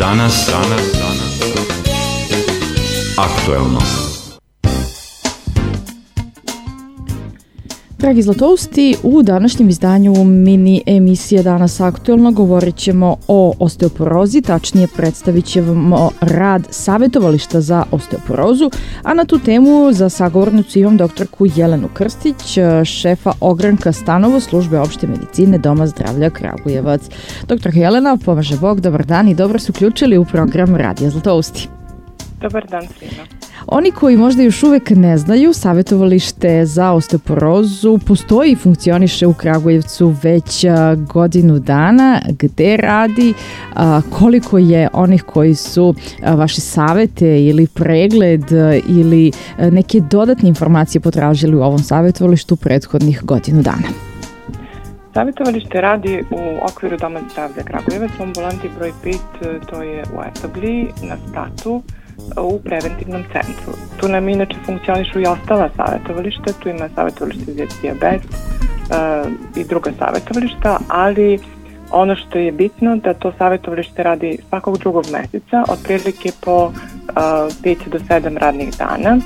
Danas aktuelno. Dragi Zlatousti, u današnjem izdanju mini emisije Danas aktuelno govorit ćemo o osteoporozi, tačnije predstavit ćemo rad savjetovališta za osteoporozu, a na tu temu za sagovornicu imam doktorku Jelenu Krstić, šefa ogranka Stanovo službe opšte medicine Doma zdravlja Kragujevac. Doktorka Jelena, pomaže Bog, dobar dan i dobro se uključili u program Radija Zlatousti. Dobar dan svima. Oni koji možda još uvek ne znaju, savjetovalište za osteoporozu postoji i funkcioniše u Kragujevcu već godinu dana. Gde radi, koliko je onih koji su vaše savete ili pregled ili neke dodatne informacije potražili u ovom savjetovalištu prethodnih godinu dana? Savjetovalište radi u okviru Doma zdravlja Kragujevac, u ambulanti broj 5, to je u Etabliji, na Statu, u preventivnom centru. Tu nam inače funkcionišu i ostala savjetovališta, tu ima savjetovalište za dijabet i druga savjetovališta, ali ono što je bitno da to savjetovalište radi svakog drugog meseca, otprilike po 5 do 7 radnih dana.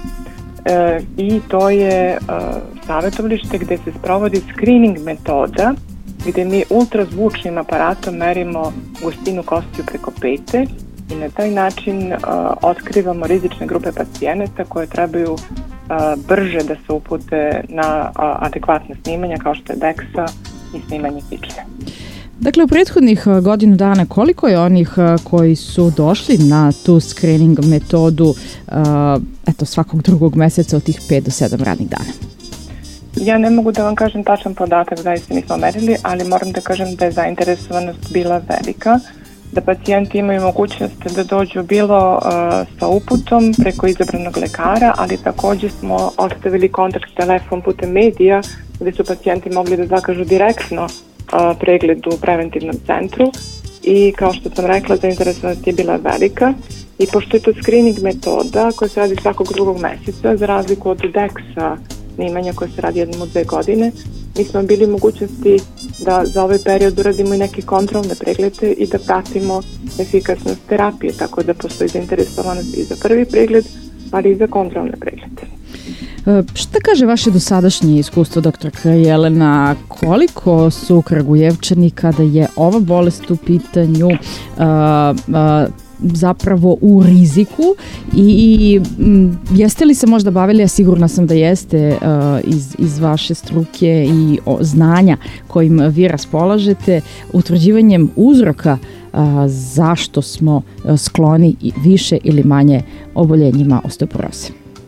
I to je savjetovalište gde se sprovodi screening metoda, gde mi ultrazvučnim aparatom merimo gustinu kostiju preko pete i na taj način otkrivamo rizične grupe pacijenata koje trebaju brže da se upute na adekvatne snimanja kao što je DEXA i snimanje kičme. Dakle, u prethodnih godinu dana koliko je onih koji su došli na tu screening metodu svakog drugog meseca od tih 5 do 7 radnih dana? Ja ne mogu da vam kažem tačan podatak, zaista nismo merili, ali moram da kažem da je zainteresovanost bila velika, da pacijenti imaju mogućnost da dođu bilo sa uputom preko izabranog lekara, ali takođe smo ostavili kontakt telefon putem medija gde su pacijenti mogli da zakažu direktno pregled u preventivnom centru i kao što sam rekla, zainteresovanost je bila velika i pošto je to screening metoda koja se radi svakog drugog meseca, za razliku od DEXA snimanja koje se radi jednom u 2 godine, mi smo bili u mogućnosti da za ovaj period uradimo i neke kontrolne preglede i da pratimo efikasnost terapije, tako da postoji zainteresovanost i za prvi pregled, ali i za kontrolne preglede. Šta kaže vaše dosadašnje iskustvo, doktorka Jelena, koliko su Kragujevčani kada je ova bolest u pitanju zapravo u riziku i jeste li se možda bavili, a sigurna sam da jeste iz vaše struke i znanja kojim vi raspolažete, utvrđivanjem uzroka zašto smo skloni više ili manje oboljenjima osteoporoze?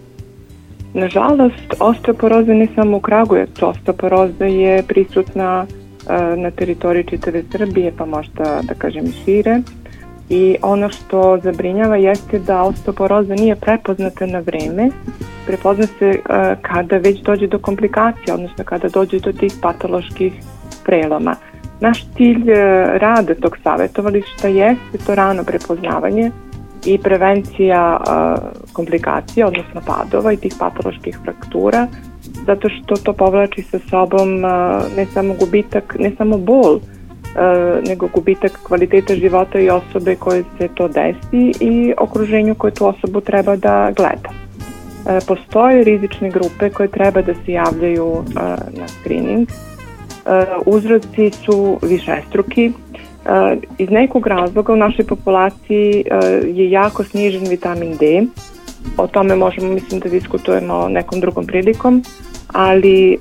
Nažalost, osteoporoza ne samo u Kragujevcu, osteoporoza je prisutna na teritoriji čitave Srbije, pa možda da kažem i šire. I ono što zabrinjava jeste da osteoporoza nije prepoznata na vreme, prepozna se kada već dođe do komplikacija, odnosno kada dođe do tih patoloških preloma. Naš cilj rada tog savjetovališta jeste to rano prepoznavanje i prevencija komplikacija, odnosno padova i tih patoloških fraktura, zato što to povlači sa sobom ne samo gubitak, ne samo bol, nego gubitak kvaliteta života i osobe koje se to desi i okruženju koje tu osobu treba da gleda. Postoje rizične grupe koje treba da se javljaju na screening. Uzroci su višestruki. Iz nekog razloga u našoj populaciji je jako snižen vitamin D. O tome možemo, mislim, da diskutujemo nekom drugom prilikom, ali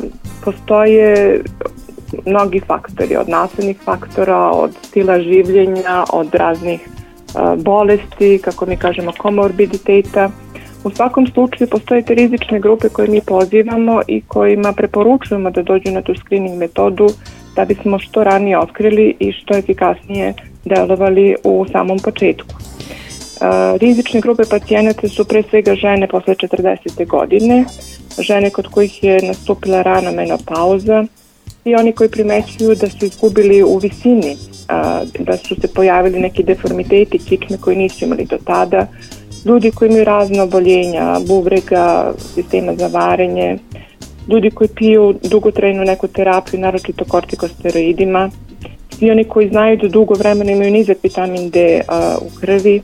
postoje mnogi faktori, od naslednih faktora, od stila življenja, od raznih bolesti, kako mi kažemo, komorbiditeta. U svakom slučaju postoje te rizične grupe koje mi pozivamo i kojima preporučujemo da dođu na tu screening metodu da bismo što ranije otkrili i što efikasnije delovali u samom početku. Rizične grupe pacijenata su pre svega žene posle 40. godine, žene kod kojih je nastupila rana menopauza i oni koji primećuju da su izgubili u visini, da su se pojavili neki deformiteti kičme koji nisu imali do tada, ljudi koji imaju razne oboljenja, bubrega, sistema za varenje, ljudi koji piju dugotrajnu neku terapiju, naročito kortikosteroidima, svi oni koji znaju da dugo vremena imaju nizak vitamin D u krvi,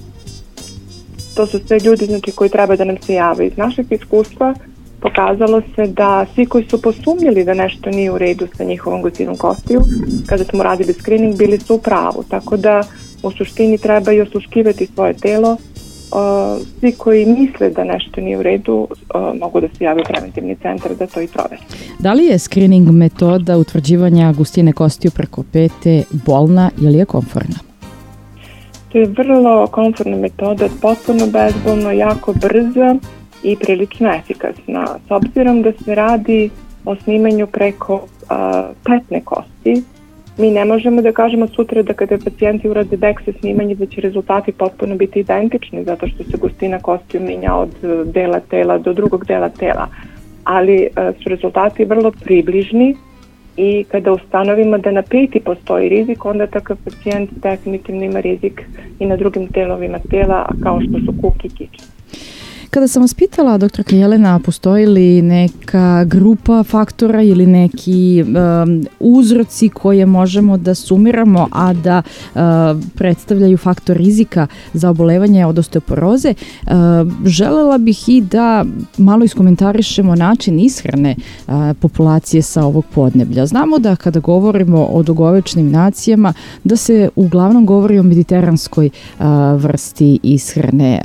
to su sve ljudi znači, koji treba da nam se jave. Iz našeg iskustva pokazalo se da svi koji su posumnjali da nešto nije u redu sa njihovom gustinom kostiju, kada smo radili screening, bili su u pravu. Tako da u suštini treba i osluškivati svoje telo. Svi koji misle da nešto nije u redu mogu da se jave u preventivni centar da to i provere. Da li je screening metoda utvrđivanja gustine kostiju preko pete bolna ili je komforna? To je vrlo komforna metoda, potpuno bezbolno, jako brza i prilično efikasna. S obzirom da se radi o snimanju preko petne kosti, mi ne možemo da kažemo sutra da kada pacijenti urade DEXA snimanje da će rezultati potpuno biti identični zato što se gustina kostiju menja od dela tela do drugog dela tela, ali su rezultati vrlo približni i kada ustanovimo da na peti postoji rizik, onda takav pacijent definitivno ima rizik i na drugim delovima tela kao što su kuk i kičma. Kada sam vas pitala, doktorka Jelena, postoji li neka grupa faktora ili neki uzroci koje možemo da sumiramo, a da predstavljaju faktor rizika za obolevanje od osteoporoze, želela bih i da malo iskomentarišemo način ishrane populacije sa ovog podneblja. Znamo da kada govorimo o dugovečnim nacijama, da se uglavnom govori o mediteranskoj vrsti ishrane.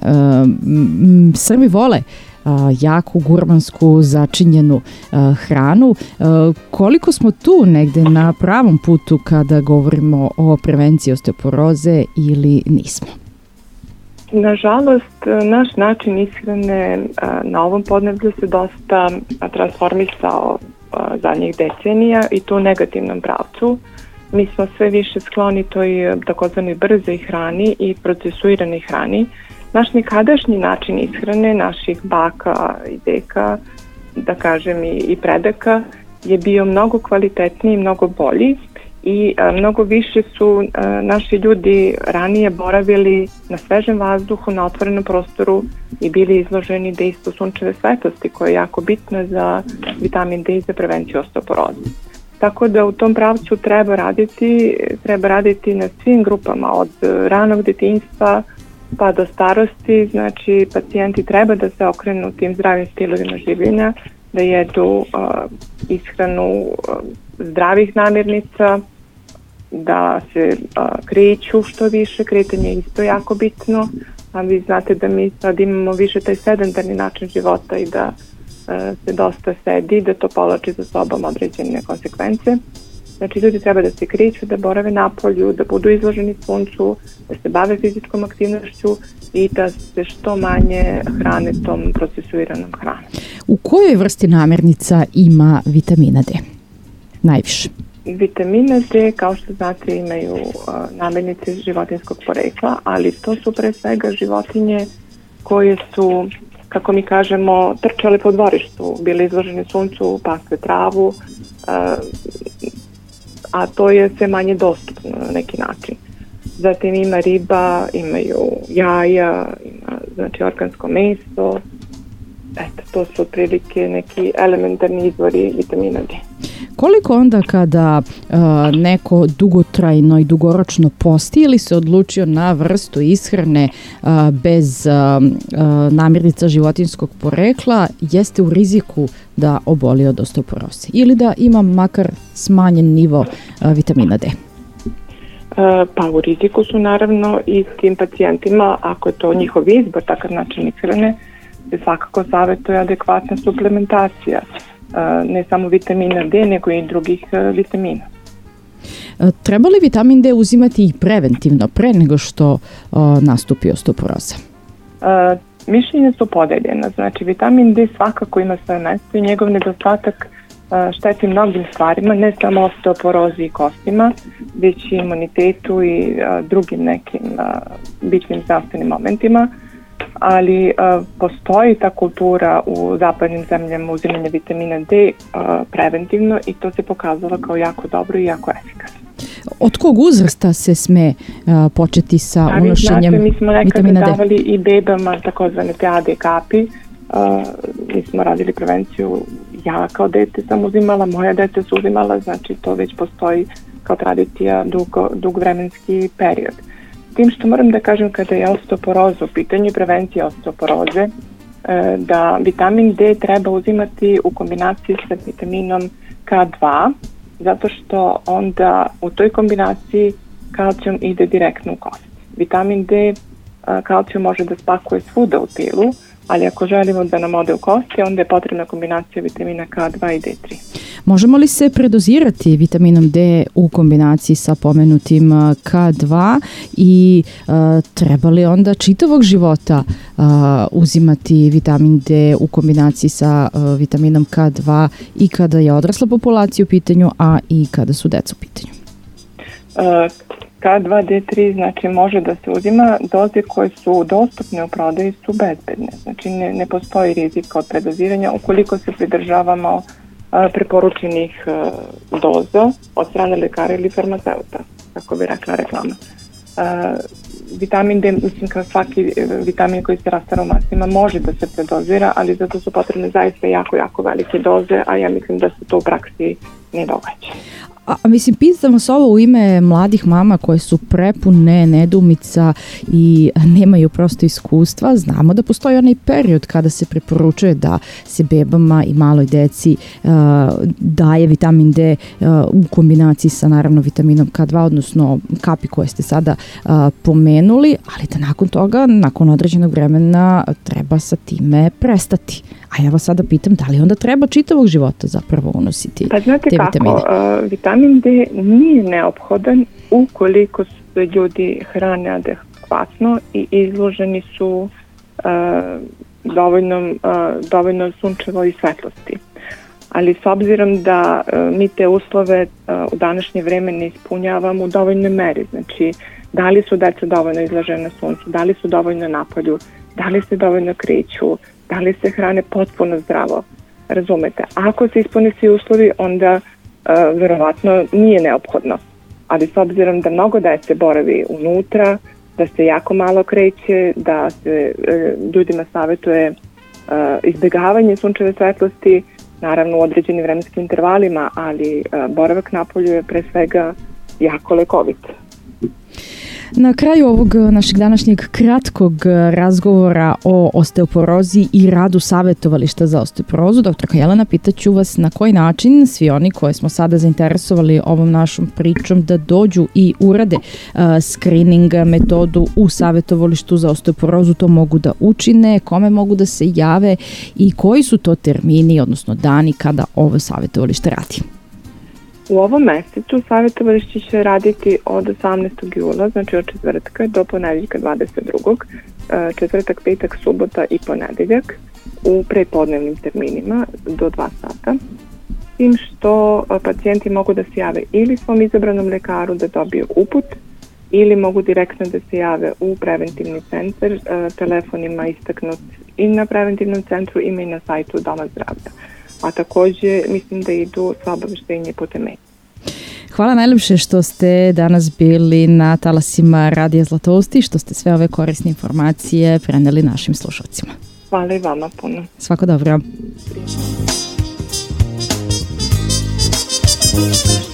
Srbi vole jaku, gurmansku, začinjenu hranu. Koliko smo tu negde na pravom putu kada govorimo o prevenciji osteoporoze ili nismo? Nažalost, naš način ishrane na ovom podneblju se dosta transformisao zadnjih decenija i to u negativnom pravcu. Mi smo sve više skloni toj takozvanoj brzoj hrani i procesuiranoj hrani. Naš nekadašnji način ishrane, naših baka i deka, da kažem i predaka, je bio mnogo kvalitetniji, mnogo bolji i mnogo više su naši ljudi ranije boravili na svežem vazduhu, na otvorenom prostoru i bili izloženi dejstvu sunčeve svetlosti koja je jako bitna za vitamin D i za prevenciju osteoporoze. Tako da u tom pravcu treba raditi na svim grupama od ranog detinjstva pa do starosti, znači pacijenti treba da se okrenu tim zdravim stilovima življenja, da jedu ishranu zdravih namirnica, da se kreću što više, kretanje je isto jako bitno, a vi znate da mi sad imamo više taj sedentarni način života i da se dosta sedi, da to povlači za sobom određene konsekvence. Znači ljudi treba da se kreću, da borave napolju, da budu izloženi suncu, da se bave fizičkom aktivnošću i da se što manje hrane tom procesuiranom hranom. U kojoj vrsti namirnica ima vitamina D? Najviše. Vitamina D, kao što znate, imaju namirnice životinjskog porekla, ali to su pre svega životinje koje su, kako mi kažemo, trčale po dvorištu, bile izložene suncu, pasle travu, a to je sve manje dostupno na neki način. Zatim ima riba, imaju jaja, ima znači organsko meso. Eto, to su otprilike neki elementarni izvori vitamina D. Koliko onda kada neko dugotrajno i dugoročno posti ili se odlučio na vrstu ishrane bez namirnica životinjskog porekla jeste u riziku da oboli od osteoporoze ili da ima makar smanjen nivo vitamina D? Pa u riziku su naravno i tim pacijentima, ako je to njihov izbor, takav način ishrane, se svakako savjetuje adekvatna suplementacija. Ne samo vitamina D, nego i drugih vitamina. Treba li vitamin D uzimati i preventivno pre nego što nastupi osteoporoza? Mišljenja su podeljena. Znači, vitamin D svakako ima svoje mesto i njegov nedostatak šteti mnogim stvarima, ne samo osteoporozi i kostima, već i imunitetu i drugim nekim bitnim zdravstvenim momentima. Ali postoji ta kultura u zapadnim zemljama uzimanja vitamina D preventivno i to se pokazalo kao jako dobro i jako efikasno. Od kog uzrasta se sme početi sa unošenjem vitamina D? Mi smo nekada davali i bebama takozvane PAD kapi. Mi smo radili prevenciju, ja kao dete sam uzimala, moja dete su uzimala, znači to već postoji kao tradicija dug vremenski period. Tim što moram da kažem kada je osteoporoza u pitanju i prevencija osteoporoze, da vitamin D treba uzimati u kombinaciji sa vitaminom K2, zato što onda u toj kombinaciji kalcijum ide direktno u kost. Vitamin D kalcijum može da spakuje svuda u telu, ali ako želimo da nam ode u kosti, onda je potrebna kombinacija vitamina K2 i D3. Možemo li se predozirati vitaminom D u kombinaciji sa pomenutim K2 i treba li onda čitavog života uzimati vitamin D u kombinaciji sa vitaminom K2 i kada je odrasla populacija u pitanju, a i kada su deca u pitanju? K2, D3 znači može da se uzima, doze koje su dostupne u prodaji su bezbedne, znači ne postoji rizik od predoziranja ukoliko se pridržavamo preporučenih doza od strane lekara ili farmaceuta, kako bi rekla reklama. Vitamin D, mislim kao svaki vitamin koji se rastara u masima, može da se predozira, ali zato su potrebne zaista jako velike doze, a ja mislim da se to u praksi ne događa. A mislim, pitamo se ovo u ime mladih mama koje su prepune nedoumica i nemaju prosto iskustva. Znamo da postoji onaj period kada se preporučuje da se bebama i maloj deci daje vitamin D u kombinaciji sa naravno vitaminom K2, odnosno kapi koje ste sada pomenuli, ali da nakon toga, nakon određenog vremena treba sa time prestati. A ja vas sada pitam, da li onda treba čitavog života zapravo unositi te vitamine? Pa znate kako, vitamin D nije neophodan ukoliko se ljudi hrane adekvatno i izloženi su dovoljno sunčevoj svetlosti. Ali s obzirom da mi te uslove u današnje vreme ne ispunjavamo u dovoljnoj meri, znači da li su deca dovoljno izložena suncu, da li su dovoljno napolju, da li se dovoljno kreću, da li se hrane potpuno zdravo, razumete? Ako se ispune svi uslovi, onda verovatno nije neophodno. Ali s obzirom da mnogo dece boravi unutra, da se jako malo kreće, da se ljudima savjetuje izbjegavanje sunčeve svetlosti, naravno u određenim vremenskim intervalima, ali boravak napolju je pre svega jako lekovit. Na kraju ovog našeg današnjeg kratkog razgovora o osteoporozi i radu savjetovališta za osteoporozu, doktorka Jelena, pitaću vas na koji način svi oni koje smo sada zainteresovali ovom našom pričom da dođu i urade screening metodu u savjetovalištu za osteoporozu to mogu da učine, kome mogu da se jave i koji su to termini, odnosno dani kada ovo savjetovalište radi. U ovom mesecu savjetovalište će raditi od 18. jula, znači od četvrtka do ponedeljka 22. Četvrtak, petak, subota i ponedeljak u prepodnevnim terminima do 2 sata. Tim što pacijenti mogu da se jave ili svom izabranom lekaru da dobiju uput ili mogu direktno da se jave u preventivni centar. Telefonima istaknut i na preventivnom centru, ima i na sajtu Doma zdravlja. A takođe mislim da idu sva obaveštenje putem maila. Hvala najlepše što ste danas bili na talasima Radija Zlatousti, što ste sve ove korisne informacije preneli našim slušalcima. Hvala i vama puno. Svako dobro. Prijetno.